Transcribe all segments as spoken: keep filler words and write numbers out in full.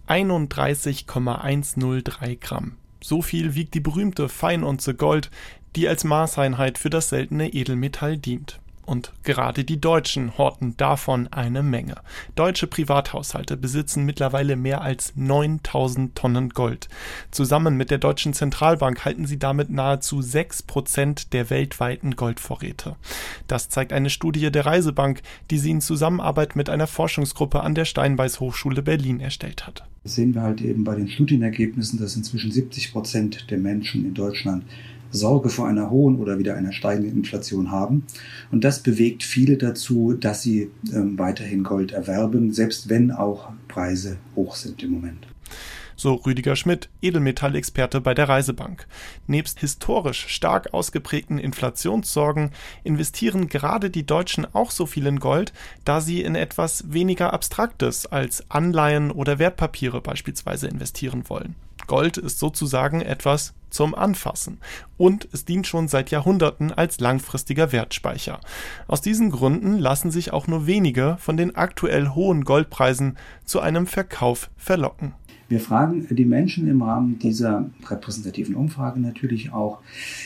einunddreißig Komma hundertdrei Gramm. So viel wiegt die berühmte Feinunze Gold, die als Maßeinheit für das seltene Edelmetall dient. Und gerade die Deutschen horten davon eine Menge. Deutsche Privathaushalte besitzen mittlerweile mehr als neuntausend Tonnen Gold. Zusammen mit der Deutschen Zentralbank halten sie damit nahezu sechs Prozent der weltweiten Goldvorräte. Das zeigt eine Studie der Reisebank, die sie in Zusammenarbeit mit einer Forschungsgruppe an der Steinbeis Hochschule Berlin erstellt hat. Das sehen wir halt eben bei den Studienergebnissen, dass inzwischen siebzig Prozent der Menschen in Deutschland Sorge vor einer hohen oder wieder einer steigenden Inflation haben. Und das bewegt viele dazu, dass sie ähm, weiterhin Gold erwerben, selbst wenn auch Preise hoch sind im Moment. So Rüdiger Schmidt, Edelmetallexperte bei der Reisebank. Nebst historisch stark ausgeprägten Inflationssorgen investieren gerade die Deutschen auch so viel in Gold, da sie in etwas weniger Abstraktes als Anleihen oder Wertpapiere beispielsweise investieren wollen. Gold ist sozusagen etwas zum Anfassen und es dient schon seit Jahrhunderten als langfristiger Wertspeicher. Aus diesen Gründen lassen sich auch nur wenige von den aktuell hohen Goldpreisen zu einem Verkauf verlocken. Wir fragen die Menschen im Rahmen dieser repräsentativen Umfrage natürlich auch,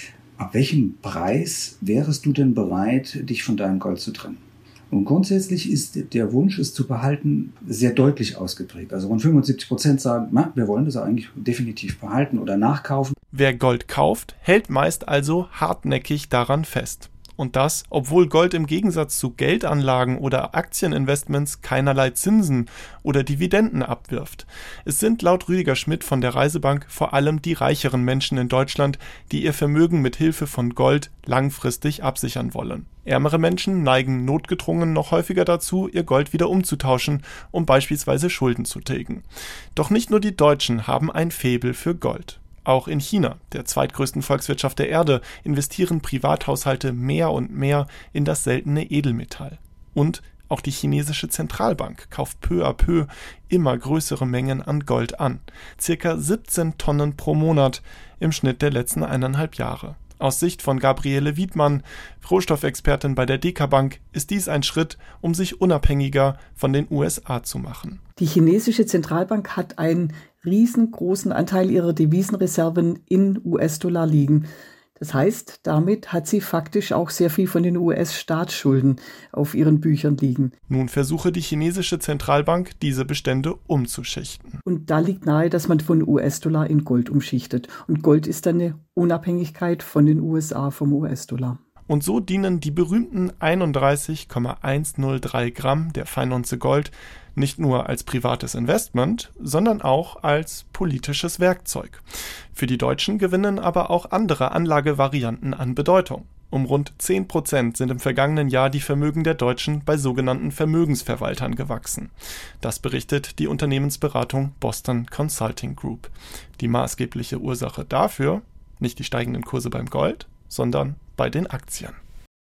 ab welchem Preis wärest du denn bereit, dich von deinem Gold zu trennen? Und grundsätzlich ist der Wunsch, es zu behalten, sehr deutlich ausgeprägt. Also rund fünfundsiebzig Prozent sagen, na, wir wollen das eigentlich definitiv behalten oder nachkaufen. Wer Gold kauft, hält meist also hartnäckig daran fest. Und das, obwohl Gold im Gegensatz zu Geldanlagen oder Aktieninvestments keinerlei Zinsen oder Dividenden abwirft. Es sind laut Rüdiger Schmidt von der Reisebank vor allem die reicheren Menschen in Deutschland, die ihr Vermögen mit Hilfe von Gold langfristig absichern wollen. Ärmere Menschen neigen notgedrungen noch häufiger dazu, ihr Gold wieder umzutauschen, um beispielsweise Schulden zu tilgen. Doch nicht nur die Deutschen haben ein Faible für Gold. Auch in China, der zweitgrößten Volkswirtschaft der Erde, investieren Privathaushalte mehr und mehr in das seltene Edelmetall. Und auch die chinesische Zentralbank kauft peu à peu immer größere Mengen an Gold an. Circa siebzehn Tonnen pro Monat im Schnitt der letzten eineinhalb Jahre. Aus Sicht von Gabriele Wiedmann, Rohstoffexpertin bei der Deka Bank, ist dies ein Schritt, um sich unabhängiger von den U S A zu machen. Die chinesische Zentralbank hat einen riesengroßen Anteil ihrer Devisenreserven in U S-Dollar liegen. Das heißt, damit hat sie faktisch auch sehr viel von den U S-Staatsschulden auf ihren Büchern liegen. Nun versuche die chinesische Zentralbank, diese Bestände umzuschichten. Und da liegt nahe, dass man von U S-Dollar in Gold umschichtet. Und Gold ist dann eine Unabhängigkeit von den U S A vom U S-Dollar. Und so dienen die berühmten einunddreißig Komma hundertdrei Gramm der Feinunze Gold nicht nur als privates Investment, sondern auch als politisches Werkzeug. Für die Deutschen gewinnen aber auch andere Anlagevarianten an Bedeutung. Um rund zehn Prozent sind im vergangenen Jahr die Vermögen der Deutschen bei sogenannten Vermögensverwaltern gewachsen. Das berichtet die Unternehmensberatung Boston Consulting Group. Die maßgebliche Ursache dafür, nicht die steigenden Kurse beim Gold, sondern bei den Aktien.